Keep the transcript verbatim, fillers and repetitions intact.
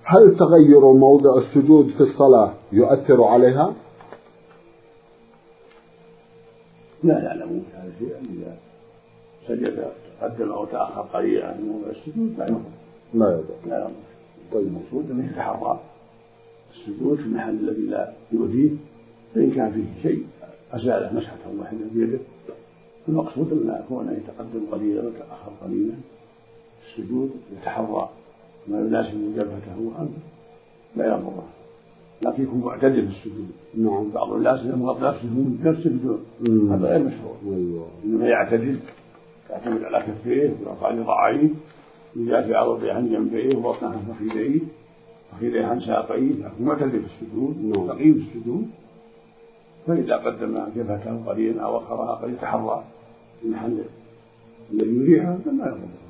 هل تغير موضع السجود في الصلاة يؤثر عليها؟ لا يعلمون هذا شيئا. إذا سجد تقدم أو تأخر قليلا عن موضع السجود لا يضر. لا يضر. لا يضر. طيب. المقصود أنه يتحرى السجود في المحل الذي لا يؤذيه، فإن كان فيه شيء أزاله مسحة واحدة بيده. المقصود أن كونه يتقدم قليلا ويتأخر قليلا السجود يتحرى ما يناسب جبهته وأنفه لا يضره، لكن يكون معتدل في السجود. نعم. بعض الناس يضغط نفسه من نفسه بدون، هذا غير مشروع. أيوة. إنما يعتدل، يعتمد على كفيه ويرفع ذراعيه ويجافي عضده عن جنبيه وبطنه عن فخذيه فخذيه عن ساقيه، لكن معتدل في السجود مستقيم في السجود. فإذا قدم جبهته قليلا أو أخرها قد يتحرى في المحل الذي يريحه فما يضره.